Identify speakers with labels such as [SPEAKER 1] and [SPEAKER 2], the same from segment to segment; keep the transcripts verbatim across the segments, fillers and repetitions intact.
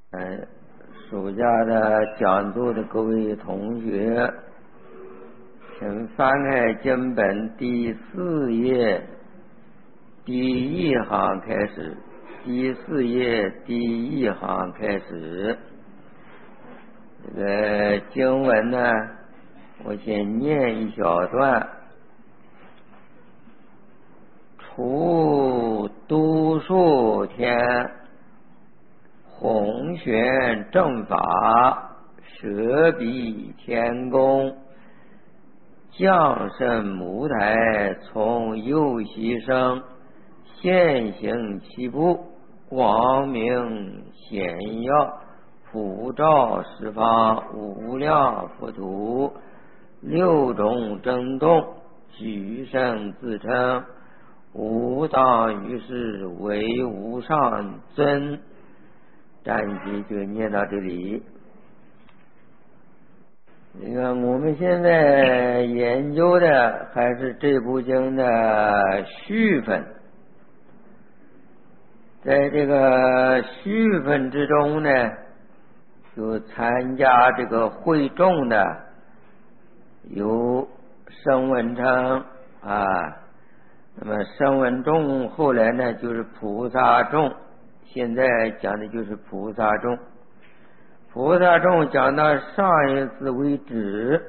[SPEAKER 1] 嗯，暑假的讲座的各位同学，请翻开经本第四页第一行开始。第四页第一行开始，这个经文呢，我先念一小段。除都数天，弘玄正法，舍彼天宫，降圣母台，从右西生，现行其部，光明显耀，普照十方无量佛土，六种震动，举圣自称，吾当于是为无上尊。暂时就念到这里。那个我们现在研究的还是这部经的序分，在这个序分之中呢，就参加这个会众的有声闻称啊，那么声闻众后来呢就是菩萨众，现在讲的就是菩萨众。菩萨众讲到上一次为止，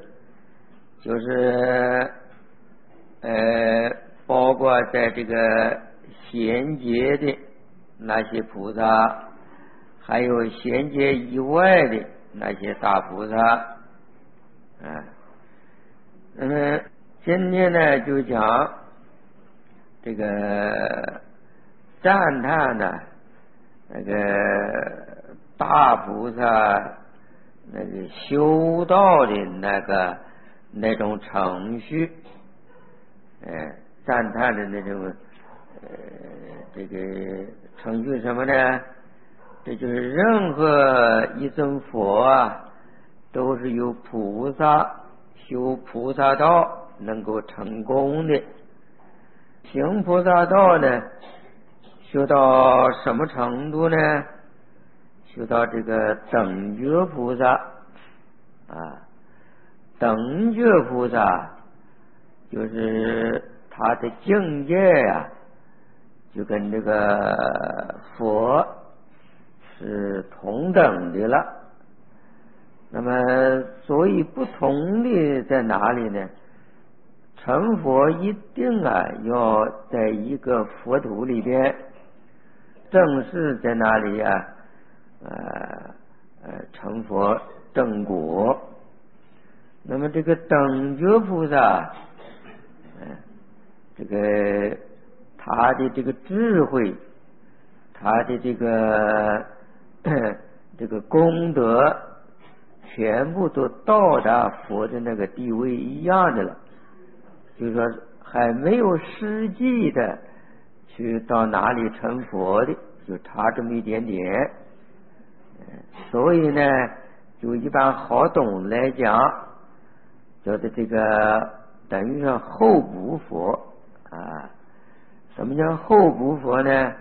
[SPEAKER 1] 就是呃，包括在这个贤劫的那些菩萨，还有贤劫以外的那些大菩萨啊。那么今天呢，就讲这个赞叹呢，那个大菩萨那个修道的那个那种程序，呃，赞叹的那种呃这个程序什么呢？这就是任何一尊佛啊，都是由菩萨修菩萨道能够成功的。行菩萨道呢，修到什么程度呢？修到这个等觉菩萨啊，等觉菩萨就是他的境界呀、啊，就跟这个佛是同等的了。那么所以不同的在哪里呢？成佛一定啊要在一个佛土里边，正是在哪里呀、啊？呃呃，成佛正果。那么这个等觉菩萨，呃，这个他的这个智慧，他的这个这个功德，全部都到达佛的那个地位一样的了。就是说，还没有实际的去到哪里成佛的，就差这么一点点。所以呢，就一般好懂来讲，叫做这个等于说候补佛啊。什么叫候补佛呢？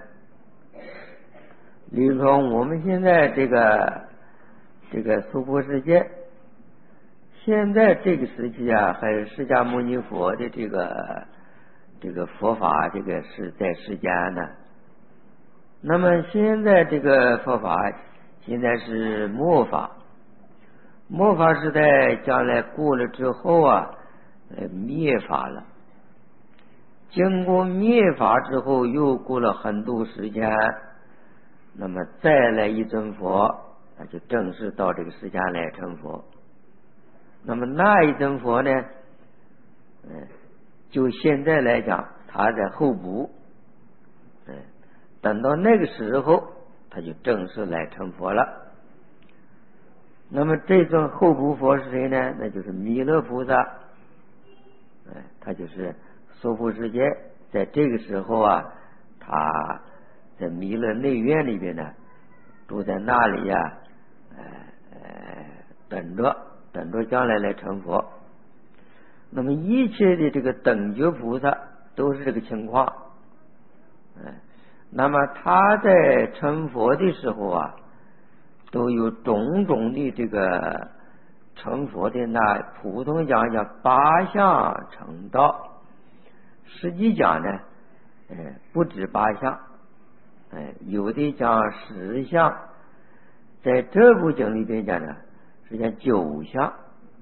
[SPEAKER 1] 比如说我们现在这个这个娑婆世界，现在这个时期啊，还有释迦牟尼佛的这个这个佛法，这个是在世间呢。那么现在这个佛法现在是末法，末法时代将来过了之后啊，呃，灭法了。经过灭法之后，又过了很多时间，那么再来一尊佛，那就正式到这个世间来成佛。那么那一尊佛呢，嗯，就现在来讲，他在候补，嗯，等到那个时候，他就正式来成佛了。那么这尊候补佛是谁呢？那就是弥勒菩萨，哎，他就是娑婆世界，在这个时候啊，他在弥勒内院里边呢，住在那里呀、啊，呃呃，等着等着将来来成佛。那么一切的这个等觉菩萨都是这个情况，哎。那么他在成佛的时候啊， 都有种种的这个成佛的，那普通讲叫八相成道，实际讲呢，呃，不止八相，呃，有的讲十相，在这部经里边讲呢，是讲九相。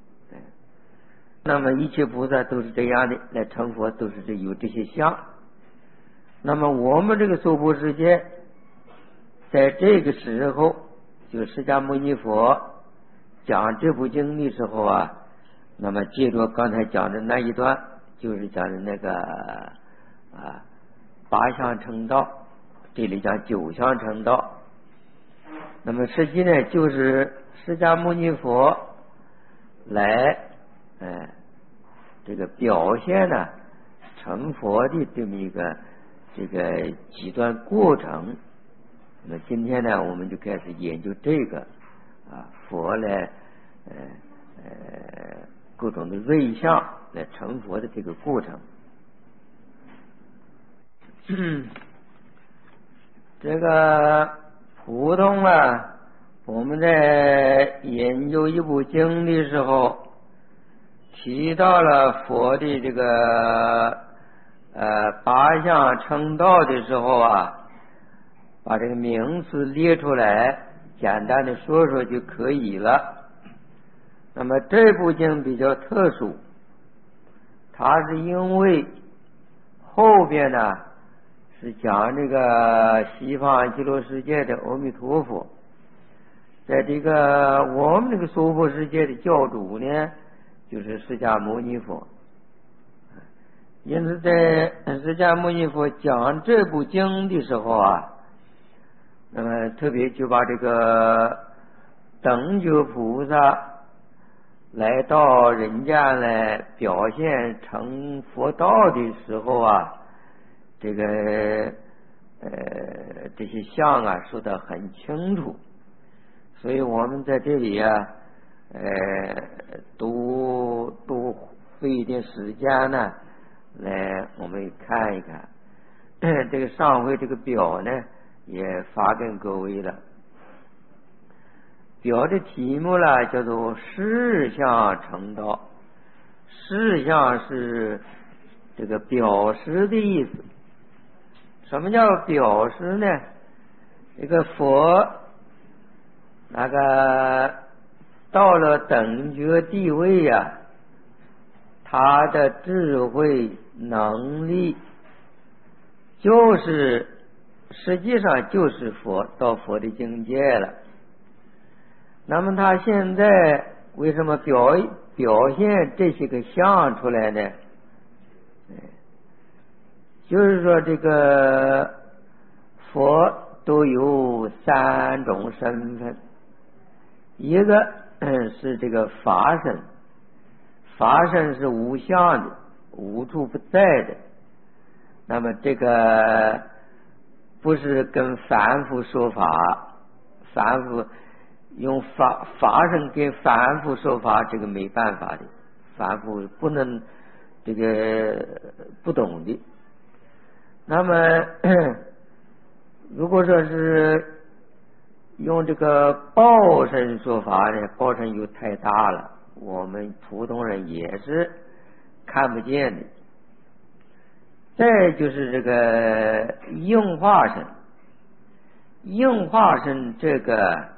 [SPEAKER 1] 那么一切菩萨都是这样的，来成佛都是这有这些相。那么我们这个娑婆世界，在这个时候，就释迦牟尼佛讲这部经的时候啊，那么接着刚才讲的那一段，就是讲的那个啊八相成道，这里讲九相成道。那么实际呢，就是释迦牟尼佛来，哎，这个表现呢成佛的这么一个这个几段过程。那么今天呢，我们就开始研究这个啊佛来呃呃各种的瑞相来成佛的这个过程。这个普通啊，我们在研究一部经的时候，提到了佛的这个呃八相成道的时候啊，把这个名词列出来，简单的说说就可以了。那么这部经比较特殊，它是因为后边呢是讲这个西方极乐世界的阿弥陀佛，在这个我们这个娑婆世界的教主呢，就是释迦牟尼佛。因此在释迦牟尼佛讲这部经的时候啊，那么特别就把这个等觉菩萨来到人间来表现成佛道的时候啊，这个呃这些相啊说得很清楚。所以我们在这里啊呃都都费一点时间呢，来我们看一看。这个上回这个表呢也发给各位了。表的题目呢叫做事相成道。事相是这个表示的意思。什么叫表示呢？这个佛那个到了等觉地位呀、啊，他的智慧能力就是实际上就是佛，到佛的境界了。那么他现在为什么表表现这些个相出来呢？就是说这个佛都有三种身份，一个是这个法身，法身是无相的，无处不在的。那么这个不是跟凡夫说法，凡夫用法法身跟凡夫说法，这个没办法的，凡夫不能这个不懂的。那么如果说是用这个报身说法呢，报身又太大了，我们普通人也是看不见的。再就是这个应化身，应化身这个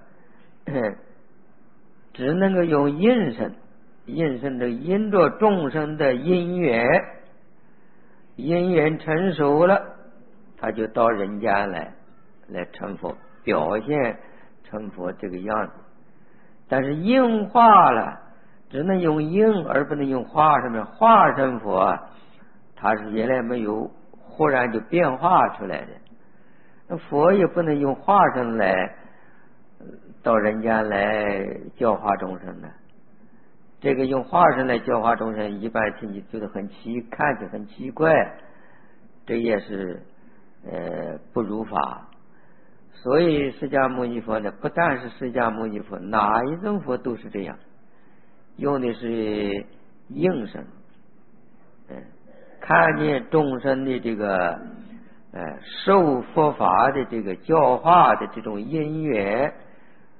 [SPEAKER 1] 只能够用应身，应身的因着众生的因缘，因缘成熟了，他就到人间来来成佛，表现成佛这个样子。但是应化了，只能用应而不能用化身。化身佛啊，它是原来没有，忽然就变化出来的。那佛也不能用化身来到人间来教化众生的。这个用化身来教化众生，一般听起觉得很奇，看起很奇怪，这也是呃不如法。所以释迦牟尼佛呢，不但是释迦牟尼佛，哪一种佛都是这样，用的是应身。嗯，看见众生的这个呃受佛法的这个教化的这种因缘，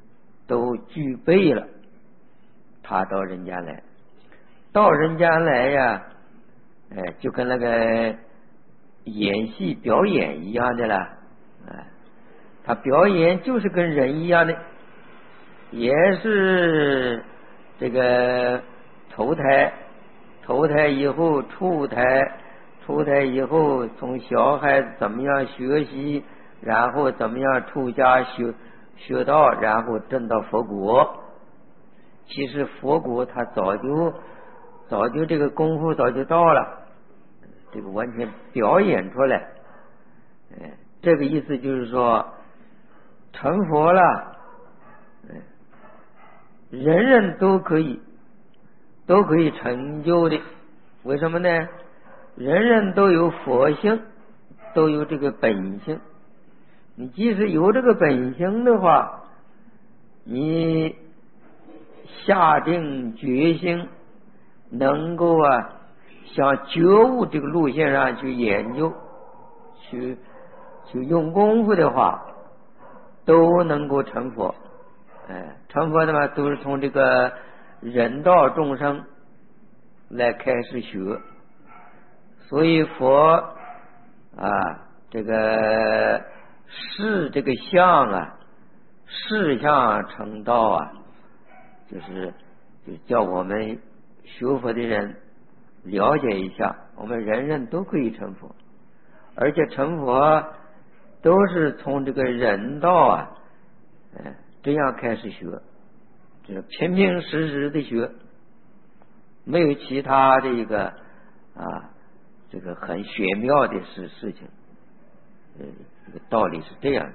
[SPEAKER 1] 都具备了，他到人间来，到人间来呀，哎，就跟那个演戏表演一样的了，哎，他表演就是跟人一样的，也是这个投胎，投胎以后出胎，出胎以后从小孩子怎么样学习，然后怎么样出家学学道，然后证到佛国。其实佛国他早就早就这个功夫早就到了，这个完全表演出来。哎，这个意思就是说成佛了，哎，人人都可以都可以成就的。为什么呢？人人都有佛性，都有这个本性。你即使有这个本性的话，你下定决心能够啊向觉悟这个路线上去研究，去去用功夫的话，都能够成佛。哎，成佛的嘛，都是从这个人道众生来开始学。所以佛啊，这个视这个相啊，视相成道啊，就是就叫我们学佛的人了解一下，我们人人都可以成佛，而且成佛都是从这个人道啊，哎，这样开始学，就是平平实实的学，没有其他的一个啊，这个很玄妙的事事情。呃，这个道理是这样的。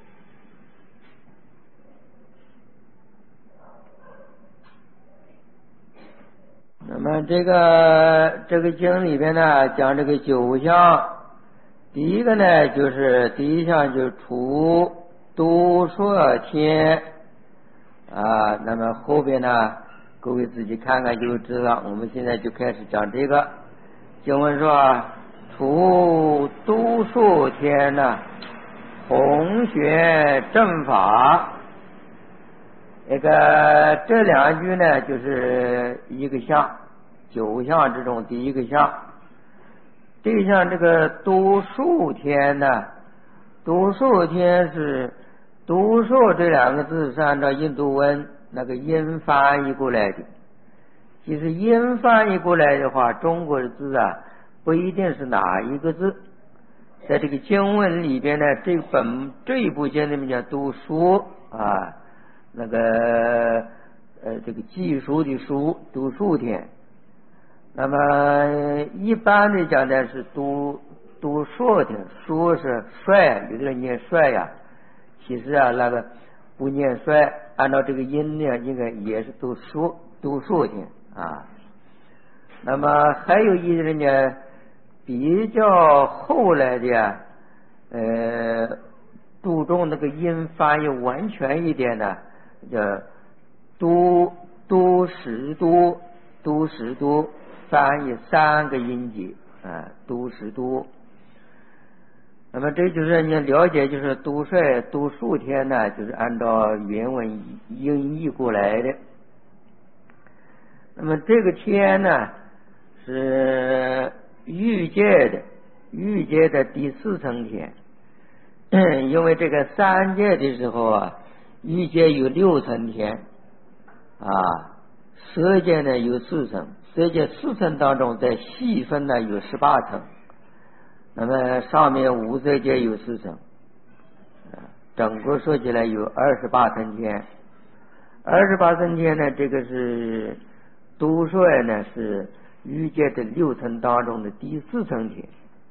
[SPEAKER 1] 那么这个这个经里边呢，讲这个九项，第一个呢就是第一项就是除都说天啊，那么后边呢各位自己看看就知道。我们现在就开始讲这个经文说，除都说天呢，弘学正法。那个这两句呢，就是一个项，九项之中第一个项。这一项这个都数天呢，都数天是都数这两个字是按照印度文那个音翻译过来的。其实音翻译过来的话，中国的字啊不一定是哪一个字。在这个经文里边呢，这本这一部经里面讲都数啊，那个呃这个记书的书都数天。那么一般的讲的是都都数天，数是帅，有的人念帅呀，其实啊那个不念帅，按照这个音呢应该也是都数都数天啊。那么还有一人呢比较后来的呃注重那个音翻译完全一点的，叫都都十都都十都，翻译三个音节啊，都十都。那么这就是你了解，就是都帅都数天呢，就是按照原文音译过来的。那么这个天呢是欲界的欲界的第四层天。因为这个三界的时候啊，欲界有六层天啊，色界呢有四层，色界四层当中再细分呢有十八层。那么上面无色界有四层，整个说起来有二十八层天。二十八层天呢，这个是都说呢是欲界的六层当中的第四层天。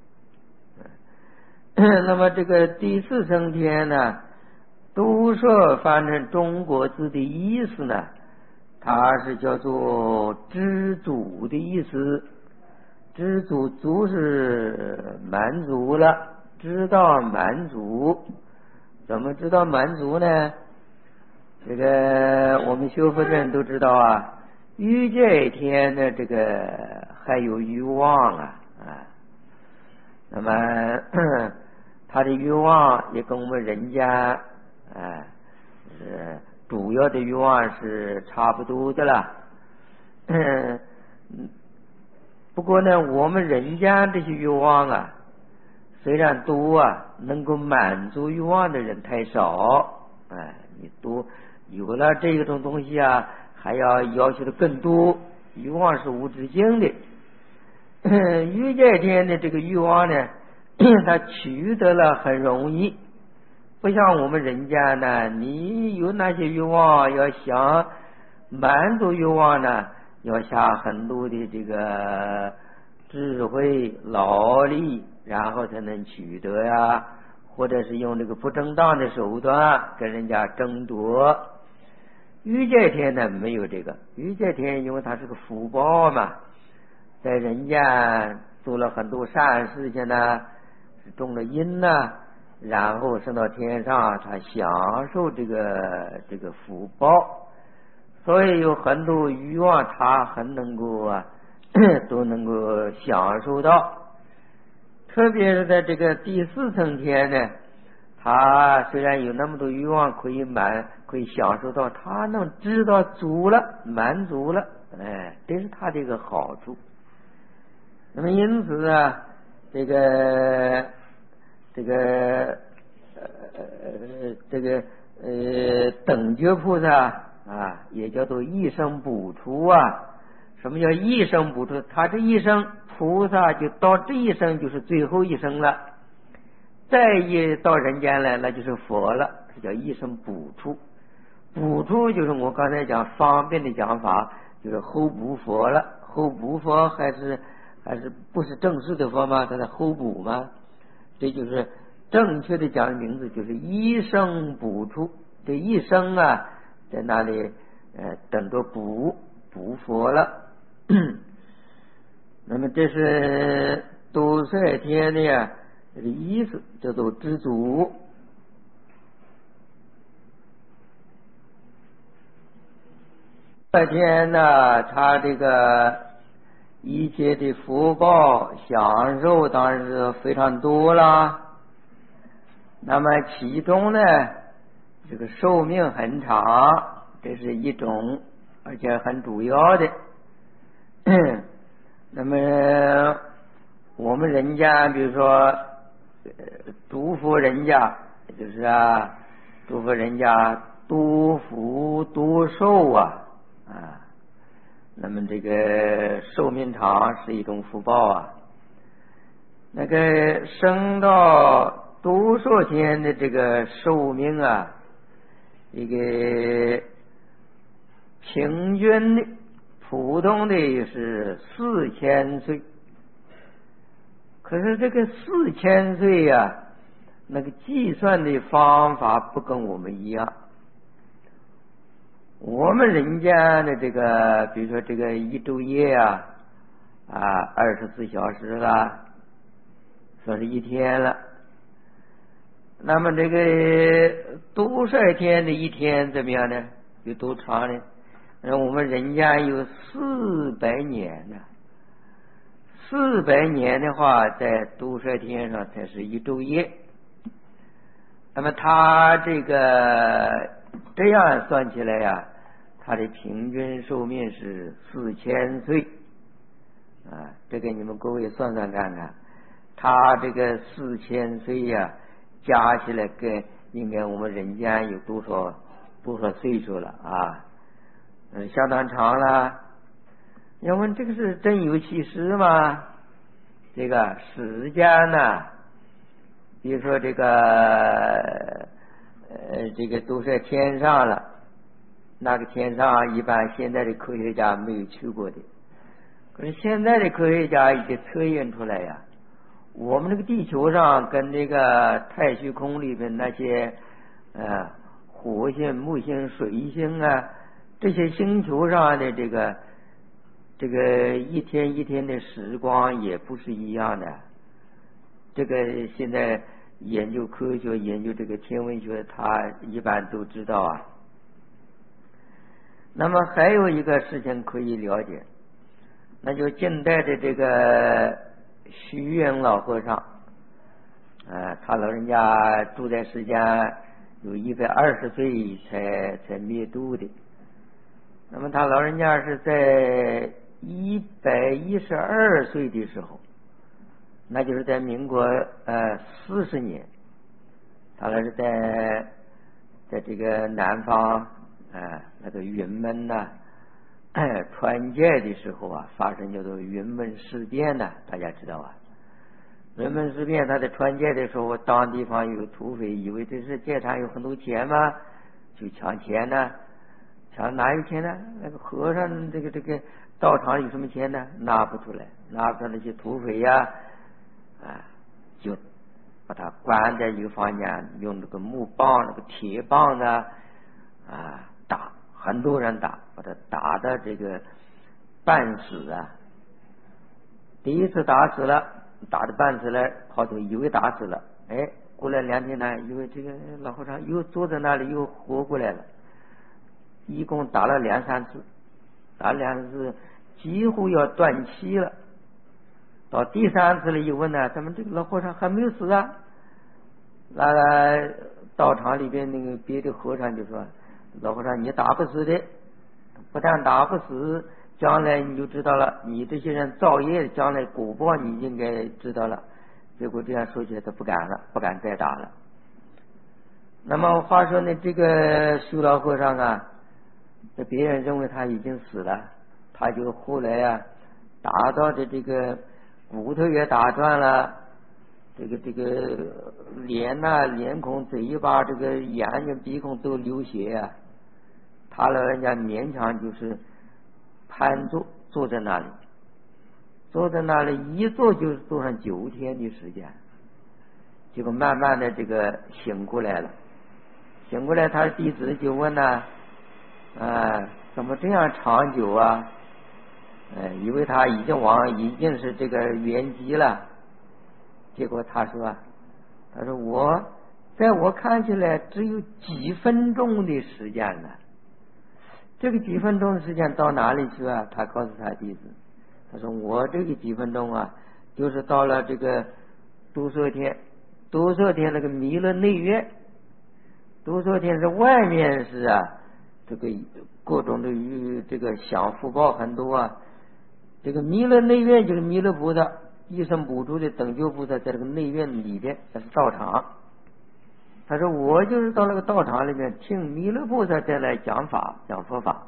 [SPEAKER 1] 那么这个第四层天呢，都说翻成中国字的意思呢，它是叫做知足的意思。知足足是满足了，知道满足。怎么知道满足呢？这个我们修佛的人都知道啊，欲界天的这个还有欲望啊啊，那么他的欲望也跟我们人家啊是主要的欲望是差不多的了。嗯，不过呢，我们人间这些欲望啊，虽然多啊，能够满足欲望的人太少。哎，你多有了这种东西啊，还要要求的更多，欲望是无止境的。欲界天的这个欲望呢，它取得了很容易，不像我们人间呢，你有那些欲望，要想满足欲望呢，要下很多的这个智慧劳力，然后才能取得呀，或者是用这个不正当的手段跟人家争夺。欲界天呢没有这个，欲界天因为它是个福报嘛，在人间做了很多善事情呢，种了因呢，然后升到天上，他享受这个这个福报，所以有很多欲望他很能够啊都能够享受到。特别是在这个第四层天呢，他虽然有那么多欲望可以满可以享受到，他能知道足了满足了，哎，这是他这个好处。那么因此啊，这个这个呃这个呃等觉菩萨啊，也叫做一生补处啊。什么叫一生补处？他这一生菩萨就到这一生就是最后一生了，再一到人间来那就是佛了，这叫一生补处。补处就是我刚才讲方便的讲法，就是后补佛了。后补佛还是还是不是正式的佛吗？它在后补吗？这就是正确的讲名字，就是一生补处。这一生啊，在那里呃等着补补佛了。那么这是都率天的呀，这个意思叫做知足。这天呢，他这个一切的福报享受当然是非常多啦。那么其中呢，这个寿命很长，这是一种，而且很主要的。那么我们人家比如说祝福人家，就是啊祝福人家多福多寿啊啊，那么这个寿命长是一种福报啊。那个升到多寿天的这个寿命啊，一个平均的普通的是四千岁，可是这个四千岁呀、啊，那个计算的方法不跟我们一样。我们人家的这个，比如说这个一昼夜啊，啊，二十四小时了，算是一天了。那么这个都率天的一天怎么样呢？有多长呢？那我们人家有四百年呢，四百年的话，在都率天上才是一昼夜。那么他这个这样算起来呀，他的平均寿命是四千岁啊。这个你们各位算算看看，他这个四千岁呀，加起来跟应该我们人间有多少多少岁数了啊？嗯，相当长了。要问这个是真有其事吗？这个时间呢，比如说这个呃，这个都在天上了，那个天上一般现在的科学家没有去过的，可是现在的科学家已经测验出来呀，我们这个地球上跟这个太虚空里面那些呃火星、木星、水星啊。这些星球上的这个这个一天一天的时光也不是一样的。这个现在研究科学、研究这个天文学，他一般都知道啊。那么还有一个事情可以了解，那就近代的这个虚云老和尚，呃，他老人家住在世间有一百二十岁才才灭度的。那么他老人家是在一百一十二岁的时候，那就是在民国呃四十年，他那是在在这个南方啊、呃、那个云门呐、啊、传戒的时候啊，发生叫做云门事变呐、啊，大家知道啊。云门事变，他在传戒的时候，当地方有土匪，以为这是戒场有很多钱嘛，就抢钱呢。抢哪有钱呢？那个和尚这个这个道场有什么钱呢？拿不出来，拿不出来，那些土匪呀、啊，啊，就把他关在一个房间，用那个木棒、那个铁棒子啊打，很多人打，把他打的这个半死啊。第一次打死了，打的半死了，好多以为打死了，哎，过了两天呢，以为这个老和尚又坐在那里又活过来了。一共打了两三次，打了两三次几乎要断气了。到第三次了，一问呢，咱们这个老和尚还没有死啊。那个道场里边那个别的和尚就说：“老和尚，你打不死的，不但打不死，将来你就知道了，你这些人造业，将来果报你应该知道了。”结果这样说起来，他不敢了，不敢再打了。那么话说呢，这个修老和尚啊，这别人认为他已经死了，他就后来啊，打到的这个骨头也打断了，这个这个脸呐、啊、脸孔、嘴巴、这个眼睛、鼻孔都流血啊。他老人家勉强就是盘坐坐在那里，坐在那里一坐就是坐上九天的时间，结果慢慢的这个醒过来了。醒过来，他的弟子就问呢、啊，啊，怎么这样长久啊？呃，以为他已经往已经是这个圆寂了。结果他说，他说我在我看起来只有几分钟的时间了。这个几分钟的时间到哪里去啊？他告诉他弟子，他说我这个几分钟啊，就是到了这个都色天，都色天那个弥勒内院。都说天是外面是啊，这个各种的这个享福报很多啊。这个弥勒内院就是弥勒菩萨一生补助的等觉菩萨，在这个内院里边，那是道场。他说我就是到那个道场里面听弥勒菩萨再来讲法讲佛法，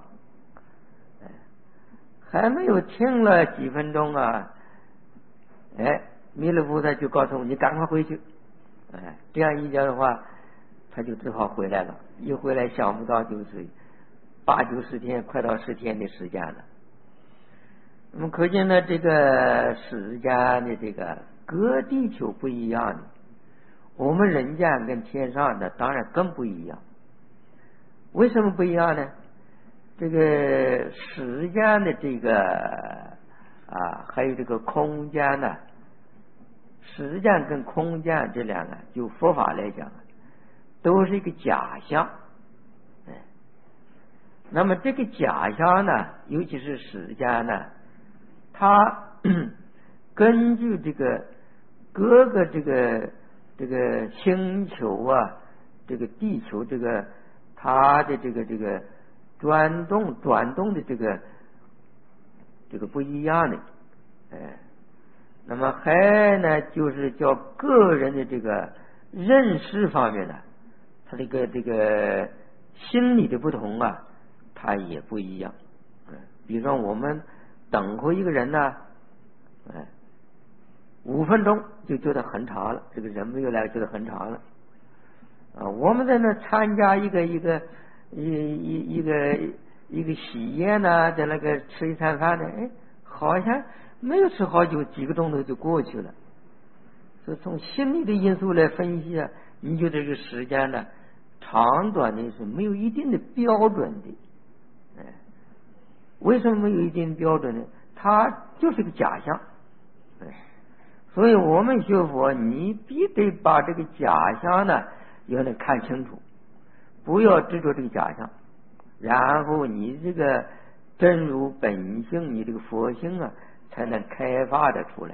[SPEAKER 1] 还没有听了几分钟啊，哎，弥勒菩萨就告诉我你赶快回去。哎，这样一讲的话，他就只好回来了。一回来想不到就是八九十天，快到十天的时间了。那么可见呢，这个时间的这个各地球不一样的，我们人间跟天上的当然更不一样。为什么不一样呢？这个时间的这个啊，还有这个空间呢，时间跟空间这两个，就佛法来讲，都是一个假象。哎，那么这个假象呢，尤其是时间呢，它根据这个各个这个这个星球啊，这个地球这个它的这个这个转动转动的这个这个不一样的，哎，那么还呢就是叫个人的这个认识方面呢，他这个这个心理的不同啊，它也不一样。嗯，比如说我们等候一个人呢，哎，五分钟就觉得很长了，这个人没有来觉得很长了。啊，我们在那参加一个一个一一一个一个喜宴呢，在那个吃一餐饭呢，哎，好像没有吃好久，几个钟头就过去了。所以从心理的因素来分析啊，你就这个时间呢，长短的是没有一定的标准的。哎，为什么没有一定的标准呢？它就是个假象。哎，所以我们学佛，你必得把这个假象呢要能看清楚，不要执着这个假象，然后你这个真如本性，你这个佛性啊，才能开发的出来。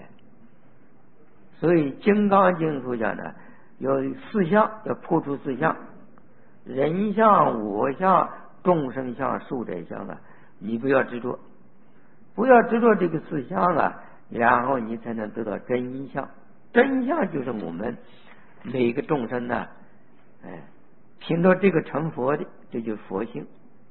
[SPEAKER 1] 所以《金刚经》所讲的，要四相，要破除四相。 人相、我相、众生相、寿者相啊，你不要执着，不要执着这个四相啊，然后你才能得到真相。真相就是我们每个众生呢，哎，凭着这个成佛的，这就是佛性。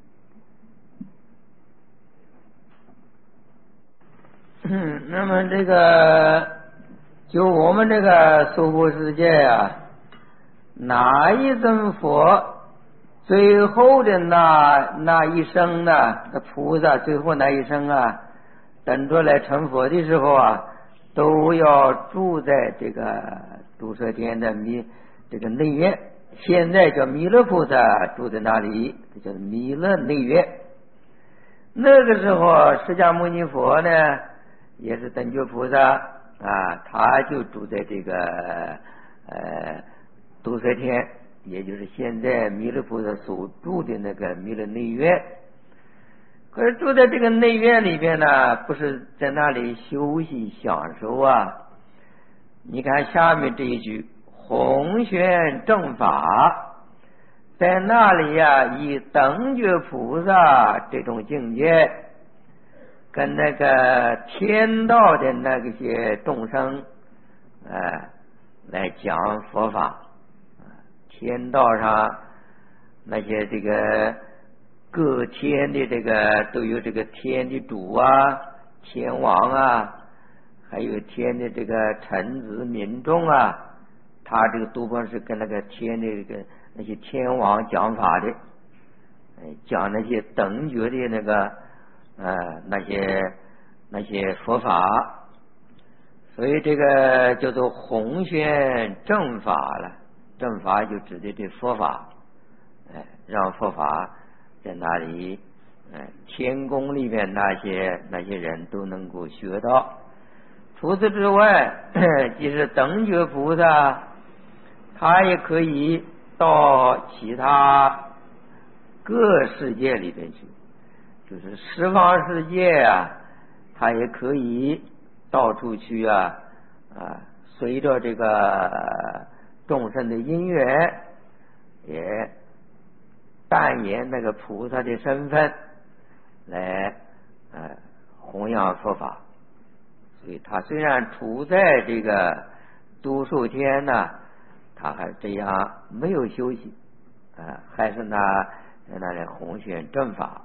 [SPEAKER 1] 嗯，那么这个就我们这个娑婆世界啊，哪一尊佛最后的那那一生呢？那菩萨最后那一生啊，等着来成佛的时候啊，都要住在这个毒舍天的弥这个内院，现在叫弥勒菩萨住在那里，这叫弥勒内院。那个时候释迦牟尼佛呢，也是等觉菩萨啊，他就住在这个呃毒舍天，也就是现在弥勒菩萨所住的那个弥勒内院。可是住在这个内院里边呢，不是在那里休息享受啊。你看下面这一句弘宣正法，在那里呀、啊，以等觉菩萨这种境界跟那个天道的那个些众生呃来讲佛法。天道上那些这个各天的这个都有这个天的主啊、天王啊，还有天的这个臣子民众啊，他这个多半是跟那个天的这个那些天王讲法的，讲那些等觉的那个呃那些那些佛法，所以这个叫做弘宣正法了。正法就指的这佛法，哎，让佛法在那里，哎，天宫里面那些那些人都能够学到。除此之外，即使等觉菩萨，他也可以到其他各世界里边去，就是十方世界啊，他也可以到处去啊啊，随着这个众生的因缘，也扮演那个菩萨的身份来呃弘扬佛法。所以他虽然处在这个都受天呢，他还这样没有休息啊、呃，还是拿在那里弘宣正法。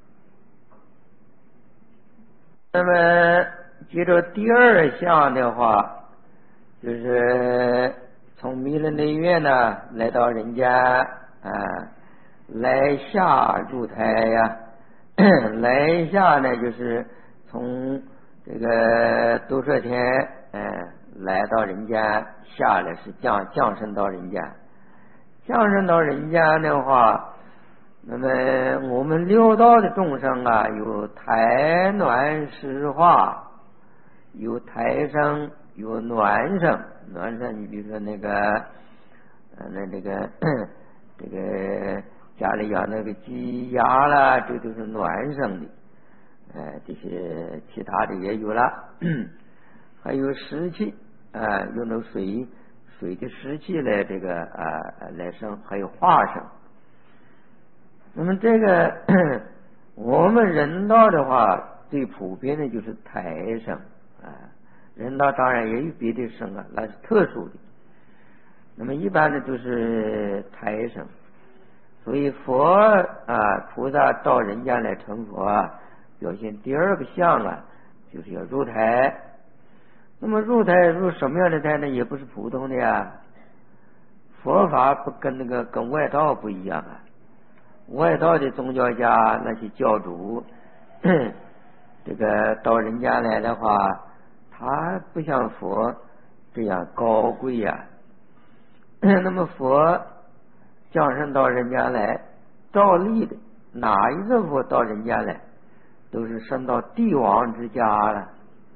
[SPEAKER 1] 那么接着第二项的话，就是从弥勒内院呢来到人间啊，来下入胎呀，来下呢就是从这个都摄天嗯、呃、来到人间，下来是降降生到人间，降生到人间的话，那么我们六道的众生啊，有胎暖湿化，有胎生，有暖生。暖生你比如说那个呃那这个这个家里养那个鸡鸭啦，这都是暖生的。呃这些其他的也有了，还有湿气啊、呃、用那水水的湿气来这个啊、呃、来生，还有化生。那么这个我们人道的话，最普遍的就是胎生啊，人道当然也有别的生啊，那是特殊的。那么一般的就是胎生，所以佛啊菩萨到人间来成佛啊，表现第二个相啊，就是要入胎。那么入胎入什么样的胎呢？也不是普通的呀。佛法不跟那个跟外道不一样啊。外道的宗教家那些教主，这个到人间来的话，他不像佛这样高贵呀、啊。那么佛降生到人间来，照例的哪一个佛到人间来，都是升到帝王之家了。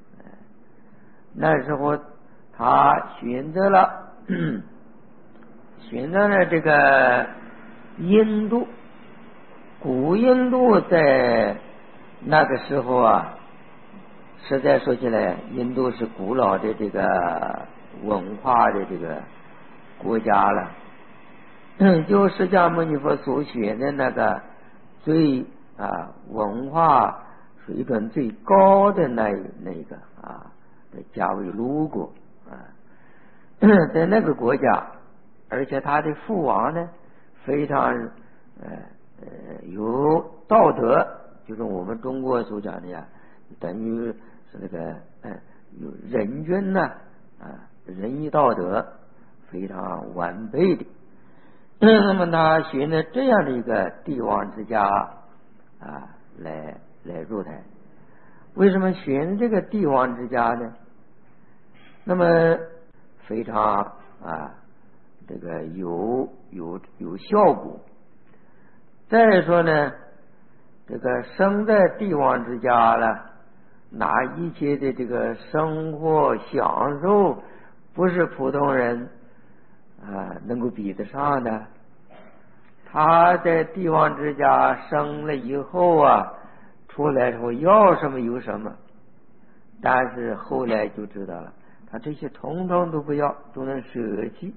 [SPEAKER 1] 那时候他选择了选择了这个印度。古印度在那个时候啊，实在说起来，印度是古老的这个文化的这个国家了。 就释迦牟尼佛所选的那个最啊文化水准最高的那那个啊迦维卢国啊，在那个国家，而且他的父王呢非常呃呃有道德，就是我们中国所讲的呀，等于是那个呃有人君呢啊仁义道德非常完备的。那么他选了这样的一个帝王之家啊来来入台。为什么选这个帝王之家呢？那么非常啊这个有有有效果。再说呢，这个生在帝王之家了，拿一切的这个生活享受不是普通人啊能够比得上的。他在帝王之家生了以后啊，出来之后要什么有什么，但是后来就知道了，他这些统统都不要，都能舍弃。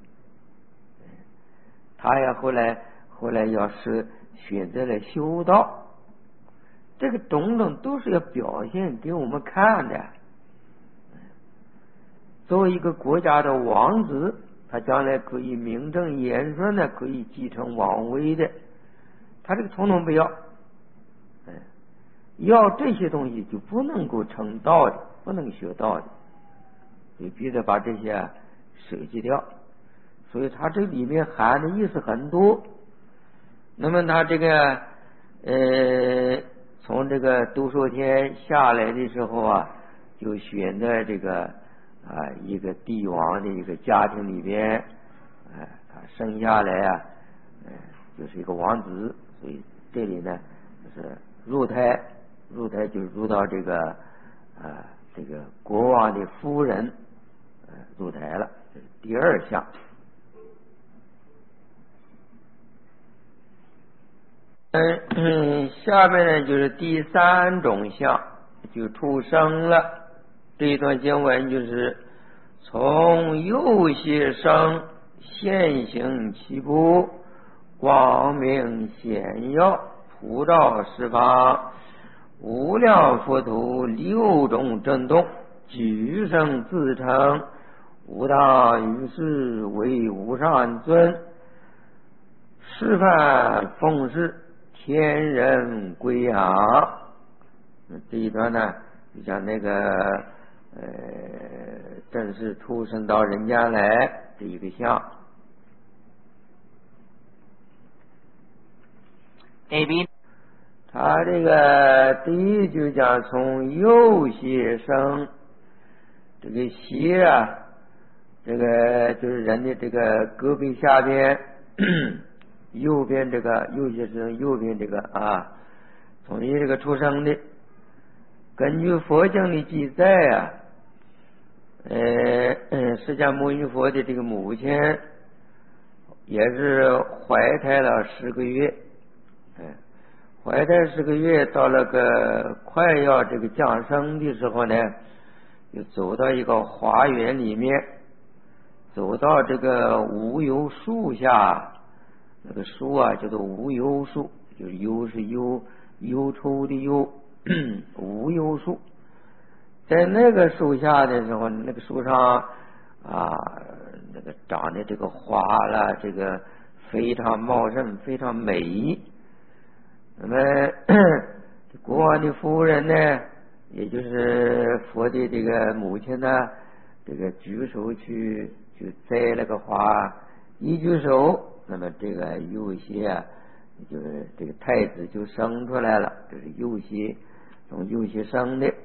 [SPEAKER 1] 他呀后来后来要是选择了修道，这个种种都是要表现给我们看的。作为一个国家的王子，他将来可以名正言顺的可以继承王位的，他这个统统不要。要这些东西就不能够成道的，不能学道的，就必须把这些舍弃掉。所以他这里面含的意思很多。那么他这个呃从这个兜率天下来的时候啊，就选在这个啊一个帝王的一个家庭里边，啊他生下来啊，呃就是一个王子，所以这里呢就是入胎。入台就入到这个啊这个国王的夫人呃入台了，这是第二项。嗯嗯，下面呢就是第三种相，就出生了。这一段经文就是从幼些生，现行其部，光明显耀，普照十方。无量佛土六种震动，举声自称，无当于是为无上尊，示范奉事，天人归仰。这一段呢就像那个呃正式出生到人间来这一个相。A B他这个第一就讲从右胁生，这个胁啊，这个就是人的这个胳膊下边右边这个右胁生右边这个啊，从你这个出生的。根据佛经的记载啊，呃释迦牟尼佛的这个母亲也是怀胎了十个月，嗯。怀胎十个月，到了个快要这个降生的时候呢，就走到一个花园里面，走到这个无忧树下，那个树啊叫做无忧树，就是忧是忧忧愁的忧，无忧树。在那个树下的时候，那个树上啊，那个长的这个花啦，这个非常茂盛，非常美。那么国王的夫人呢，也就是佛的这个母亲呢，这个举手去就摘了个花，一举手，那么这个右胁啊，就是这个太子就生出来了，这是右胁，从右胁生的。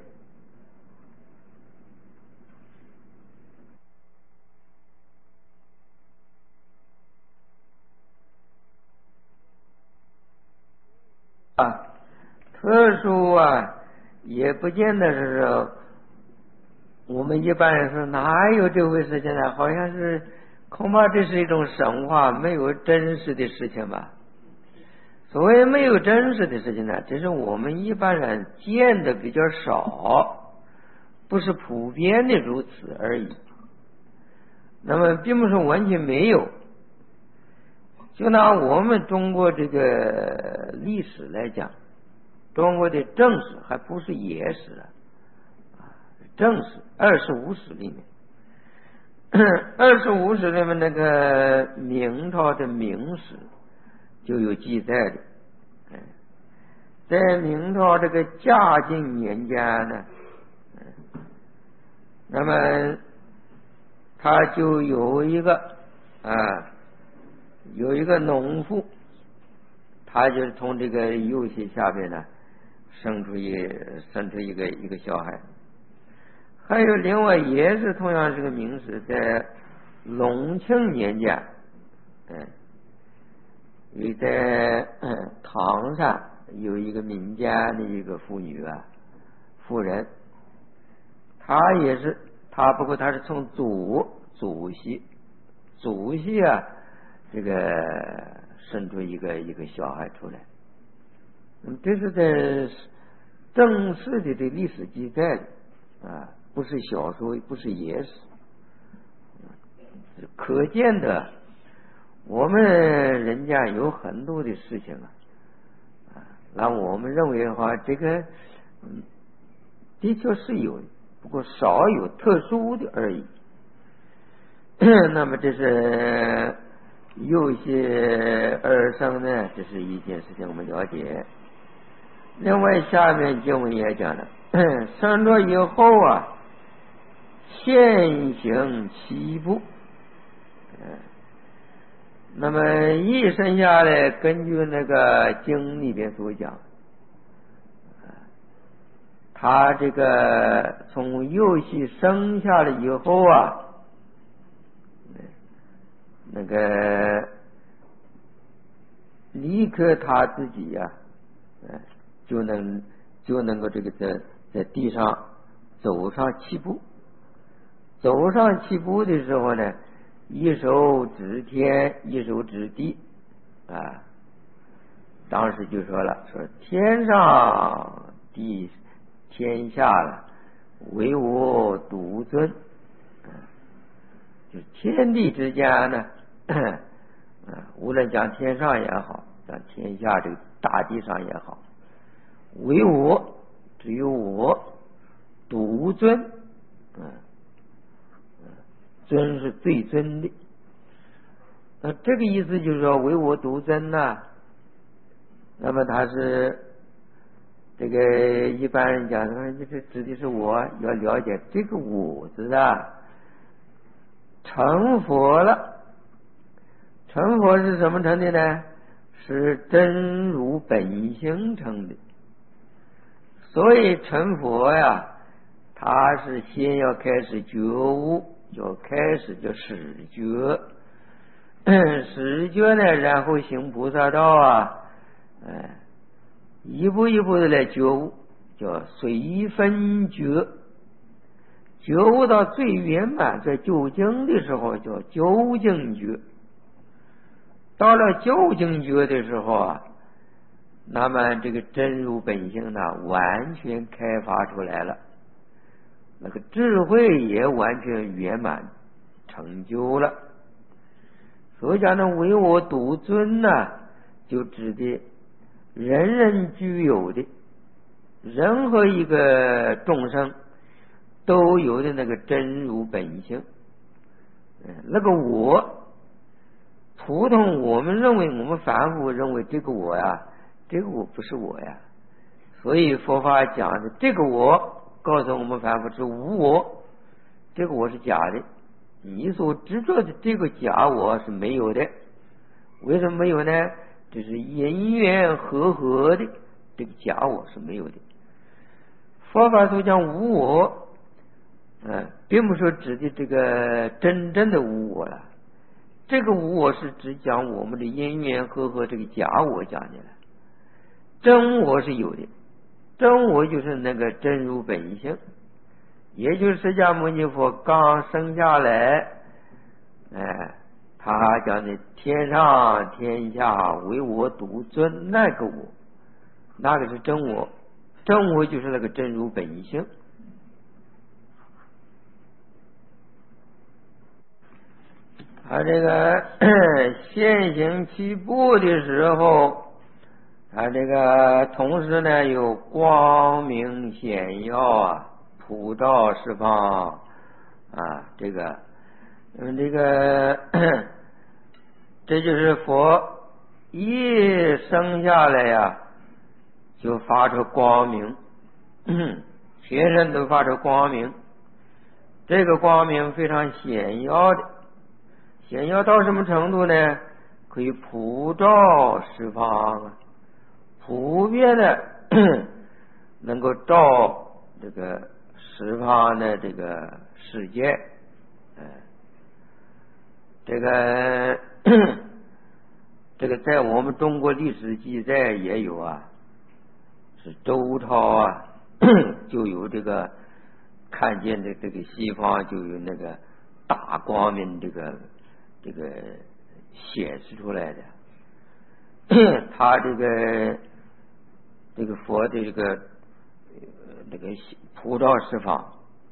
[SPEAKER 1] 啊，特殊啊，也不见得是我们一般人说哪有这回事情呢？好像是恐怕这是一种神话，没有真实的事情吧。所谓没有真实的事情呢，只是我们一般人见的比较少，不是普遍的如此而已。那么并不是完全没有， 就拿我们中国这个历史来讲，中国的正史还不是野史啊，正史二十五史里面，二十五史里面那个明朝的明史就有记载的。在明朝这个嘉靖年间呢，那么他就有一个啊，有一个农妇，他就是从这个游戏下边呢生出一生出一个一个小孩。还有另外也是同样是个名士，在隆庆年间，嗯，也在、嗯、唐山有一个民间的一个妇女啊，妇人，她也是，她不过她是从祖祖系祖系啊，这个生出一个一个小孩出来。嗯，这是在正式的这历史记载的啊，不是小说，不是野史。可见的，我们人家有很多的事情啊。那我们认为的话，这个嗯，的确是有，不过少有特殊的而已。那么这是有些而生呢，这是一件事情我们了解。另外下面经文也讲了，生了以后啊，现行七步。嗯，那么一生下来，根据那个经里边所讲，他这个从幼系生下来以后啊，那个立刻他自己呀、啊，就能就能够这个在在地上走上七步，走上七步的时候呢，一手指天，一手指地啊。当时就说了，说天上地天下了，唯我独尊。就天地之间呢，无论讲天上也好，讲天下这个大地上也好，唯我只有我独尊。嗯。尊是最尊的，那这个意思就是说唯我独尊呐、啊。那么他是这个一般人讲说，这指的是我，要了解这个我字啊，成佛了。成佛是什么成的呢？是真如本性成的。所以成佛呀，他是先要开始觉悟。就开始就始觉，始觉呢，然后行菩萨道啊，哎，一步一步的来觉悟，叫随分觉，觉悟到最圆满，在究竟的时候叫究竟觉。到了究竟觉的时候啊，那么这个真如本性呢，完全开发出来了。那个智慧也完全圆满成就了。所以讲呢，唯我独尊呢、啊，就指的人人具有的，任何一个众生都有的那个真如本性。那个我，普通我们认为，我们凡夫认为这个我呀，这个我不是我呀。所以佛法讲的这个我，告诉我们凡夫是无我，这个我是假的，你所执着的这个假我是没有的。为什么没有呢？这是因缘和合的，这个假我是没有的。佛法所讲无我，嗯，并不是指的这个真正的无我了，这个无我是指讲我们的因缘和合这个假我讲的了。真我是有的，真我就是那个真如本性，也就是释迦牟尼佛刚生下来，哎，他讲的天上天下唯我独尊，那个我，那个是真我，真我就是那个真如本性。 他这个现行起步的时候，他这个同时呢有光明显耀啊，普照十方啊，这个嗯这个这就是佛一生下来呀就发出光明，全身都发出光明，这个光明非常显耀的，显耀到什么程度呢？可以普照十方啊，普遍的能够照这个十方的这个世界。嗯，这个这个在我们中国历史记载也有啊，是周朝啊就有这个看见的这个西方就有那个大光明这个这个显示出来的，他这个这个佛的这个这个普照十方。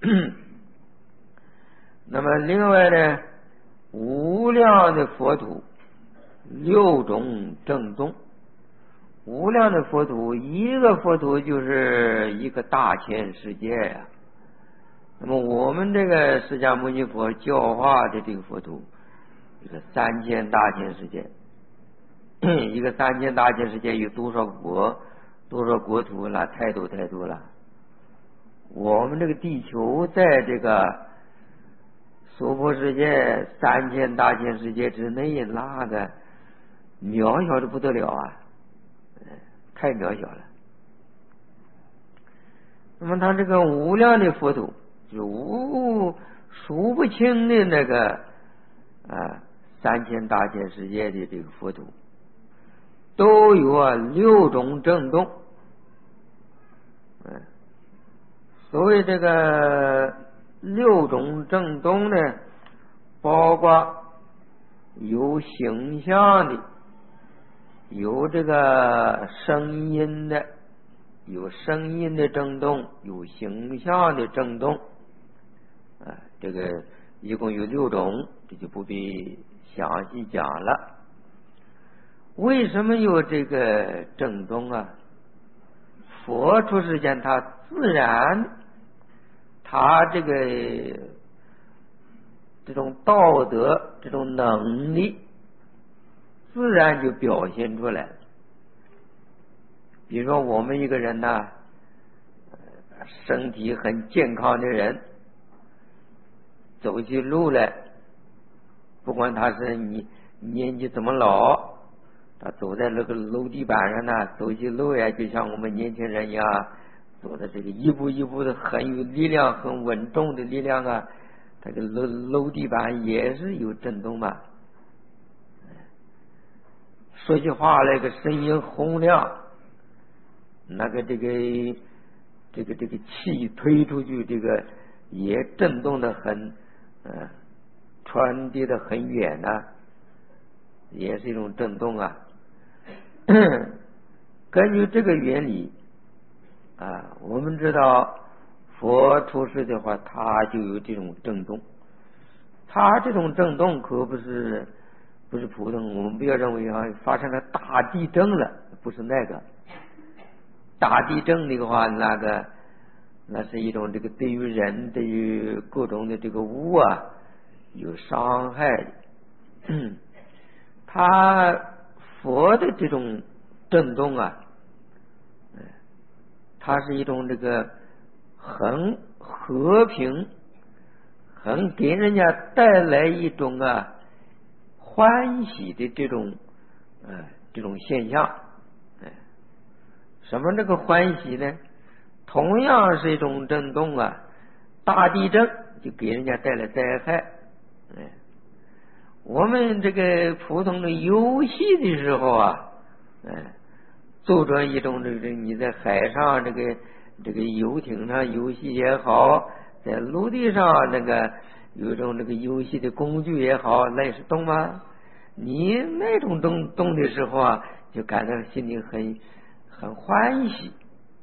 [SPEAKER 1] 那么另外呢，无量的佛土，六种正宗。无量的佛土，一个佛土就是一个大千世界呀、啊。那么我们这个释迦牟尼佛教化的这个佛土，一个三千大千世界，一个三千大千世界有多少国，多少国土了？太多太多了。我们这个地球在这个娑婆世界三千大千世界之内，那个渺小的不得了啊，太渺小了。那么它这个无量的佛土，就无数不清的那个啊三千大千世界的这个佛土，都有啊六种正动。嗯，所谓这个六种正动呢，包括有形象的，有这个声音的，有声音的震动，有形象的震动啊，这个一共有六种，这就不必详细讲了。为什么有这个震动啊？佛出世间，他自然他这个这种道德这种能力自然就表现出来了。比如说我们一个人呢，身体很健康的人，走起路来，不管他是你年纪怎么老，他走在那个楼地板上呢，走起路呀，就像我们年轻人一样，走的这个一步一步的很有力量，很稳重的力量啊。这个楼楼地板也是有震动嘛。说句话，那个声音洪亮，那个这个这个这个气推出去，这个也震动的很，呃，传递的很远呐、啊，也是一种震动啊。根据这个原理啊，我们知道佛出世的话，它就有这种震动。它这种震动可不是不是普通，我们不要认为啊发生了大地震了，不是那个。大地震的话，那个那是一种这个对于人对于各种的这个物啊有伤害的。嗯，他佛的这种震动啊，它是一种这个很和平，很给人家带来一种啊欢喜的这种呃这种现象。什么这个欢喜呢？同样是一种震动啊，大地震就给人家带来灾害。哎，我们这个普通的游戏的时候啊，哎，做着一种这个你在海上这个这个游艇上游戏也好，在陆地上那个有一种这个游戏的工具也好，那也是动吗？你那种动动的时候啊，就感到心里很很欢喜。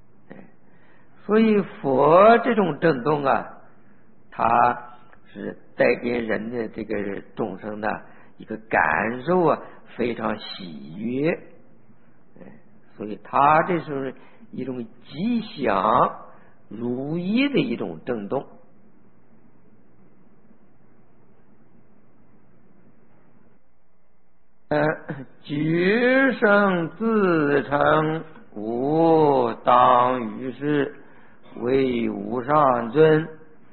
[SPEAKER 1] 所以佛这种震动啊，它是带给人的这个众生的一个感受啊，非常喜悦，所以它这是一种吉祥如意的一种震动。呃，举声自称吾当于是为无上尊，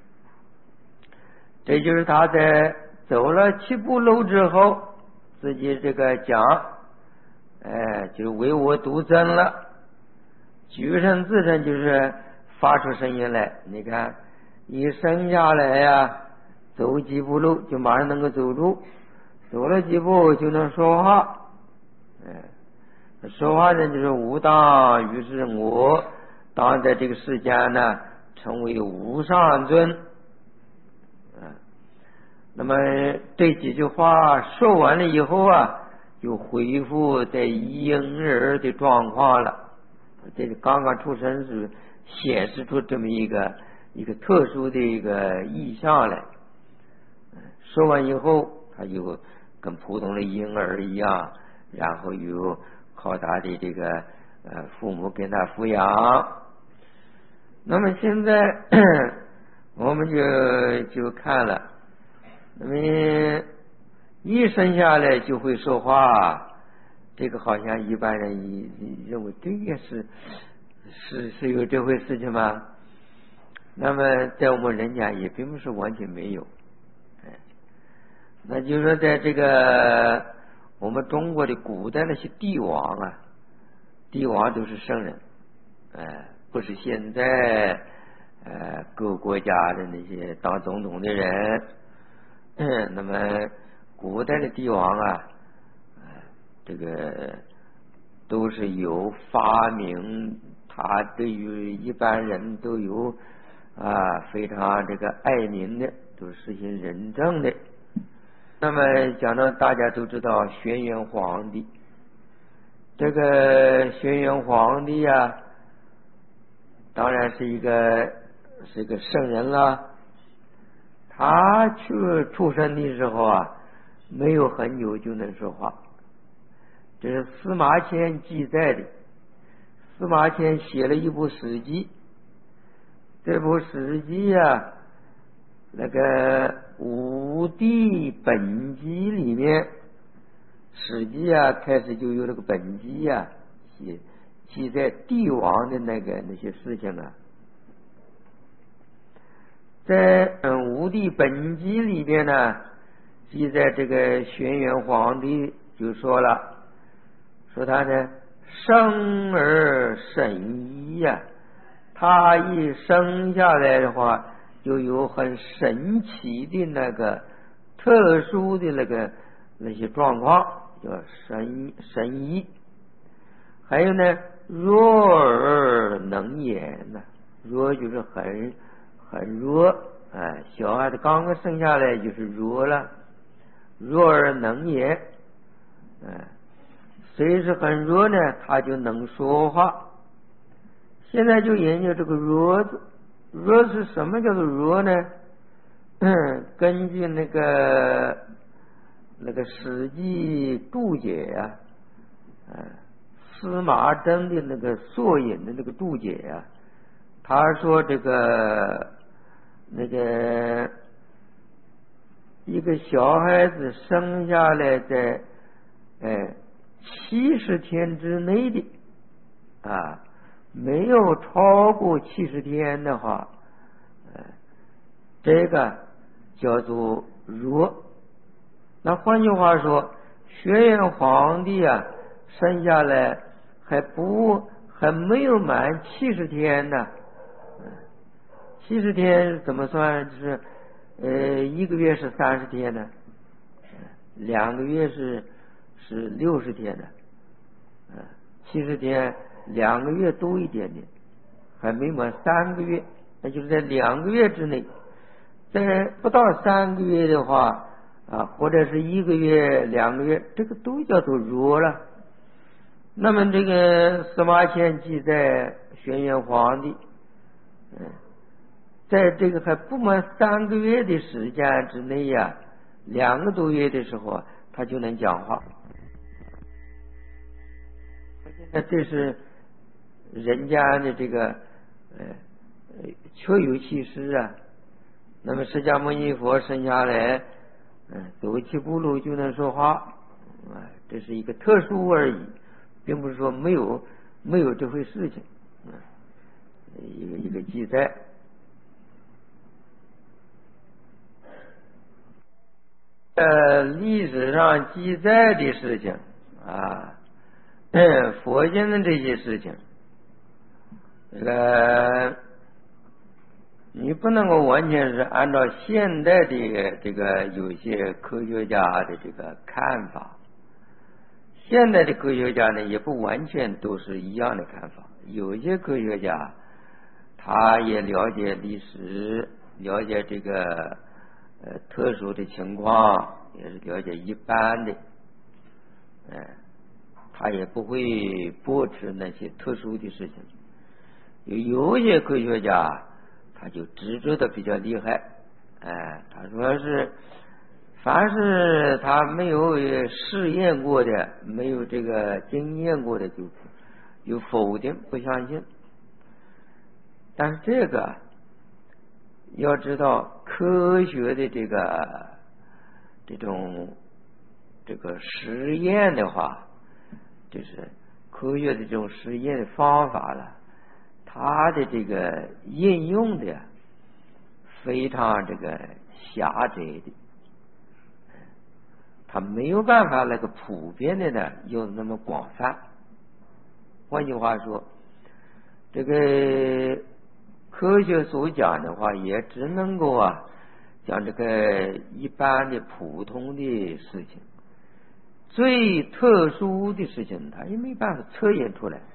[SPEAKER 1] 这就是他在走了七步路之后，自己这个讲，哎，就为我独尊了。举声自称就是发出声音来，你看一生下来呀，走几步路就马上能够走路，走了几步就能说话，哎，说话呢就是无当于是我当在这个世间呢成为无上尊。啊，那么这几句话说完了以后啊，就恢复在婴儿的状况了。这个刚刚出生时显示出这么一个一个特殊的一个意象来。说完以后，他就跟普通的婴儿一样，然后又靠他的这个呃父母给他抚养。那么现在我们就就看了，那么一生下来就会说话，这个好像一般人认为这个是是是有这回事情吗？那么在我们人间也并不是完全没有。那就是说在这个我们中国的古代那些帝王啊，帝王都是圣人，哎，不是现在呃各国家的那些当总统的人。嗯，那么古代的帝王啊，这个都是有发明，他对于一般人都有啊非常这个爱民的，都实行仁政的。那么讲到大家都知道轩辕皇帝，这个轩辕皇帝啊，当然是一个是一个圣人了。他去出生的时候啊，没有很久就能说话，这是司马迁记载的。司马迁写了一部史记，这部史记啊，那个武帝本纪里面，史记啊开始就有那个本纪啊，写记载帝王的那个那些事情啊。在嗯武帝本纪里边呢，记载这个轩辕皇帝就说了，说他呢生而神医呀，他一生下来的话，就有很神奇的那个特殊的那个那些状况，叫神神医。还有呢，弱而能言呢，弱就是很很弱，哎，小孩子刚刚生下来就是弱了，弱而能言，哎，虽是很弱呢，他就能说话。现在就研究这个弱字，弱是什么叫做弱呢？嗯，根据那个那个史记注解啊，啊，司马真的那个索引的那个注解啊，他说这个那个一个小孩子生下来在哎七十天之内的啊，没有超过七十天的话，呃，这个叫做弱。那换句话说，轩辕皇帝啊，生下来还不还没有满七十天呢。七十天怎么算？就是呃，一个月是三十天呢，两个月是是六十天的，呃，七十天两个月多一点点，还没满三个月，那就是在两个月之内。在不到三个月的话啊，或者是一个月、两个月，这个都叫做弱了。那么这个司马迁记载轩辕皇帝，嗯， 在这个还不满三个月的时间之内呀、啊，两个多月的时候，他就能讲话。现在这是人家的这个呃确有其事啊。那么释迦牟尼佛生下来，嗯、呃，走七步路就能说话，啊、呃，这是一个特殊而已，并不是说没有没有这回事情，啊、呃，一个一个记载。呃，历史上记载的事情啊，嗯，佛经的这些事情，这个你不能够完全是按照现代的这个有些科学家的这个看法，现代的科学家呢也不完全都是一样的看法，有些科学家他也了解历史，了解这个呃特殊的情况，也是了解一般的，哎、呃，他也不会驳斥那些特殊的事情。有有一些科学家他就执着的比较厉害，哎、呃，他说是凡是他没有试验过的，没有这个经验过的，就有否定不相信。但是这个要知道，科学的这个这种这个实验的话，就是科学的这种实验的方法了，它的这个应用的非常这个狭窄的，它没有办法那个普遍的呢又那么广泛。换句话说，这个科学所讲的话，也只能够啊讲这个一般的普通的事情，最特殊的事情，他也没办法测验出来。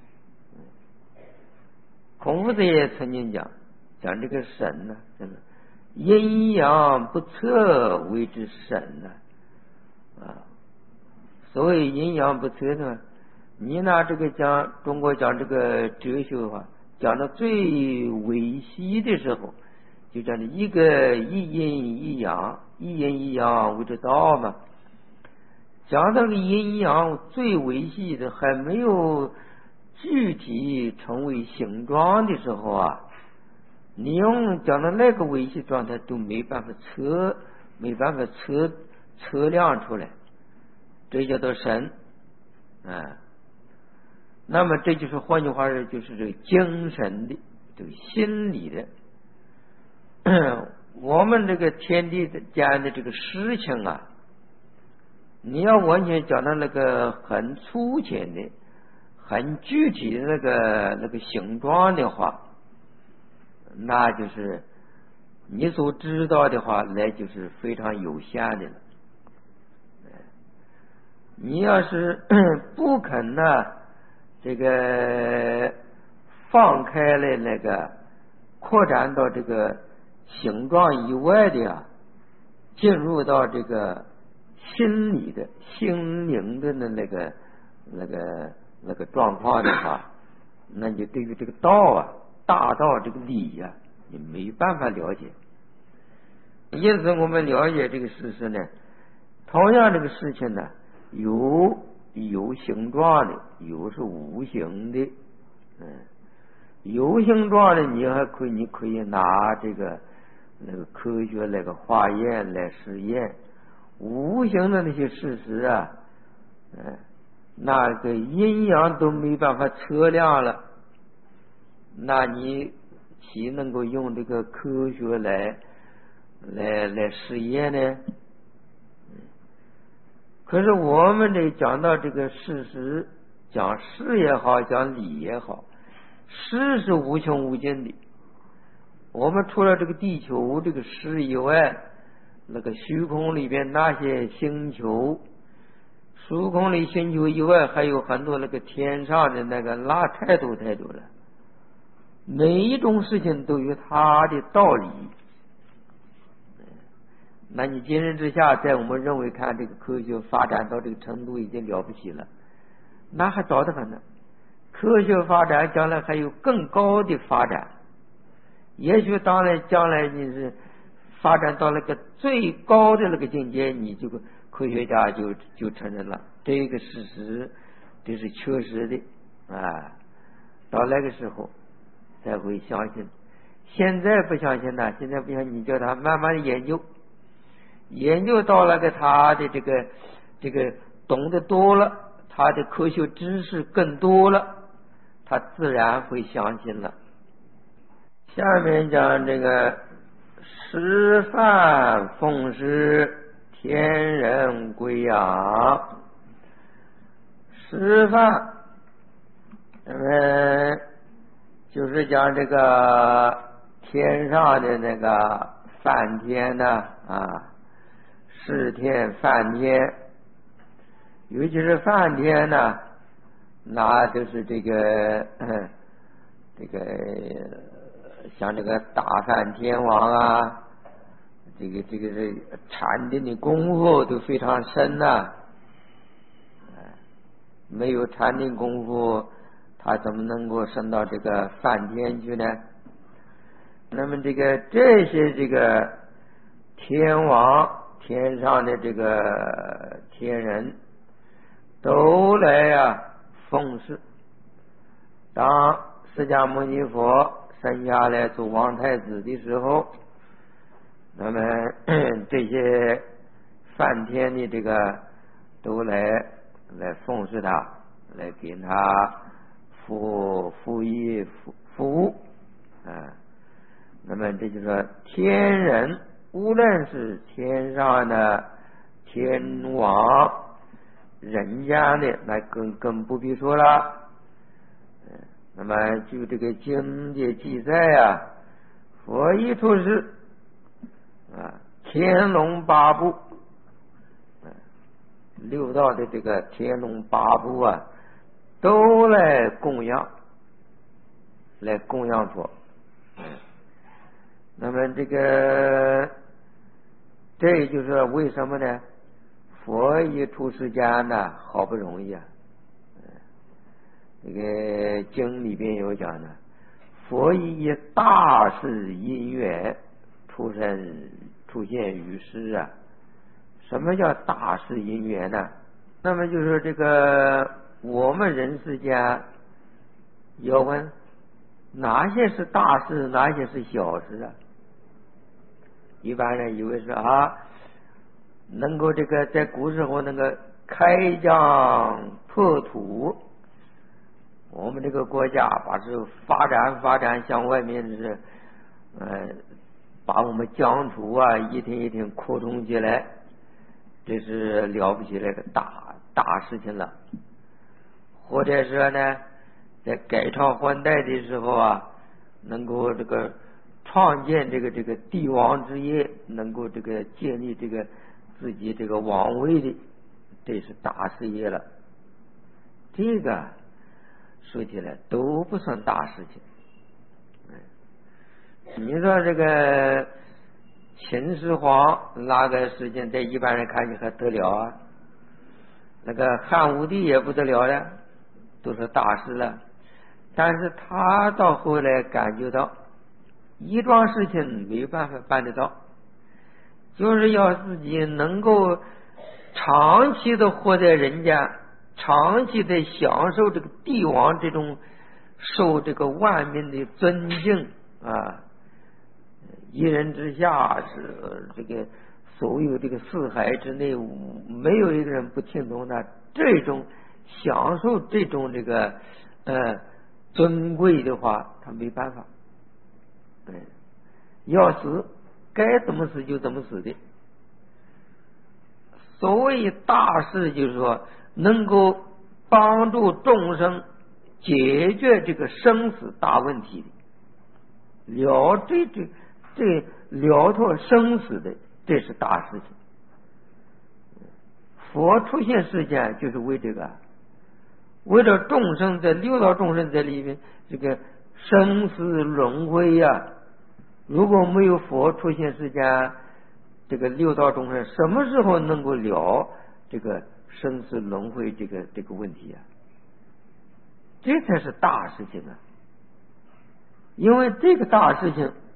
[SPEAKER 1] 孔夫子也曾经讲，讲这个神呢、啊，阴阳不测谓之神呢、啊。啊，所谓阴阳不测呢，你拿这个讲中国讲这个哲学的话，讲到最微细的时候，就讲的一个一阴一阳，一阴一阳谓之道嘛。讲到个阴阳最微细的，还没有具体成为形状的时候啊，你用讲到那个微细状态都没办法测，没办法测测量出来，这叫做神啊。那么这就是换句话说，就是这个精神的，这个心理的。我们这个天地间的这个事情啊，你要完全讲到那个很粗浅的、很具体的那个那个形状的话，那就是你所知道的话，那就是非常有限的了。你要是不肯呢，这个放开了那个扩展到这个形状以外的啊，进入到这个心理的心灵的那那个那个那个状况的话，那你对于这个道啊，大道这个理啊，你没办法了解。因此我们了解这个事实呢，同样这个事情呢，有有形状的，有是无形的。嗯，有形状的你还可以，你可以拿这个那个科学那个化验来实验。无形的那些事实啊，嗯，那个阴阳都没办法测量了，那你岂能够用这个科学来来来实验呢？可是我们这讲到这个事实，讲事也好，讲理也好，事是无穷无尽的。我们除了这个地球这个事以外，那个虚空里边那些星球，虚空里星球以外还有很多那个天上的那个，那太多太多了。每一种事情都有它的道理。那你今日之下，在我们认为看这个科学发展到这个程度已经了不起了，那还早得很呢。科学发展将来还有更高的发展， 也许当然将来你是发展到那个最高的那个境界，你这个科学家就就承认了这个事实，这是确实的啊。到那个时候才会相信，现在不相信呢，现在不相信，你叫他慢慢的研究，研究到那个他的这个这个懂得多了，他的科学知识更多了，他自然会相信了。下面讲这个食饭奉食，天人归养。食饭那么就是讲这个天上的那个梵天呢啊，食天梵天，尤其是梵天呢，那就是这个、嗯、这个像这个大梵天王啊，这个这个是禅定的功夫都非常深呐、啊，没有禅定功夫，他怎么能够升到这个梵天去呢？那么这个这些这个天王天上的这个天人都来啊奉侍。当释迦牟尼佛生下来做王太子的时候，那么这些梵天的这个都来来奉侍他，来给他服服役服服务啊。那么这就是说天人，无论是天上的天王，人间的那更更不必说了。那么就这个经的记载啊，佛一出世啊，天龙八部，六道的这个天龙八部啊，都来供养，来供养佛。那么这个，这就是为什么呢？佛一出世间呢，好不容易啊。这个经里边有讲的，佛以大事因缘出生出现于世啊。什么叫大事因缘呢？那么就是这个我们人世间要问哪些是大事，哪些是小事啊？一般人以为是啊，能够这个在古时候能够开疆拓土，我们这个国家把这发展发展向外面是呃把我们疆土啊一天一天扩充起来，这是了不起那个大大事情了。或者说呢，在改朝换代的时候啊，能够这个创建这个这个帝王之业，能够这个建立这个自己这个王位的，这是大事业了。这个说起来都不算大事情。你说这个秦始皇那个事情，在一般人看起还得了啊？那个汉武帝也不得了了，都是大事了。但是他到后来感觉到一桩事情没办法办得到，就是要自己能够长期的活在人间，长期的享受这个帝王这种受这个万民的尊敬啊，一人之下是这个所有这个四海之内没有一个人不听从他，这种享受这种这个呃尊贵的话，他没办法。对，要死该怎么死就怎么死的。所谓大事，就是说能够帮助众生解决这个生死大问题的，了这这这了脱生死的，这是大事情。佛出现世间就是为这个，为了众生在六道众生在里面这个生死轮回呀、啊，如果没有佛出现世间，这个六道众生什么时候能够了这个生死轮回这个这个问题啊？这才是大事情啊！因为这个大事情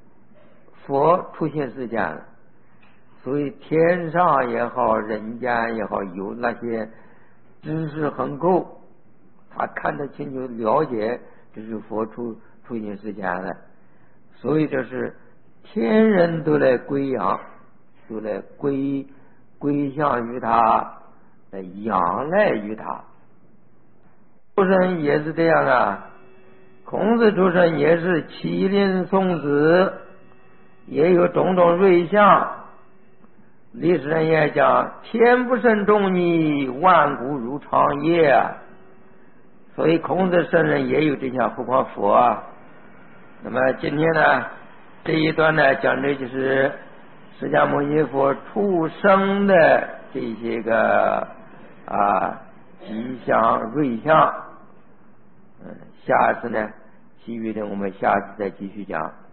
[SPEAKER 1] 佛出现世间了，所以天上也好，人间也好，有那些知识很够，他看得清楚了解，这是佛出出现世间了，所以这是天人都来归仰，都来归归向于他，仰赖于他。出生也是这样啊，孔子出生也是麒麟送子，也有种种瑞相。历史上也讲天不生仲尼，万古如长夜，所以孔子圣人也有这项，何况佛啊。那么今天呢，这一段呢讲的就是释迦牟尼佛出生的这些个啊吉祥瑞相。嗯，下次呢其余的我们下次再继续讲。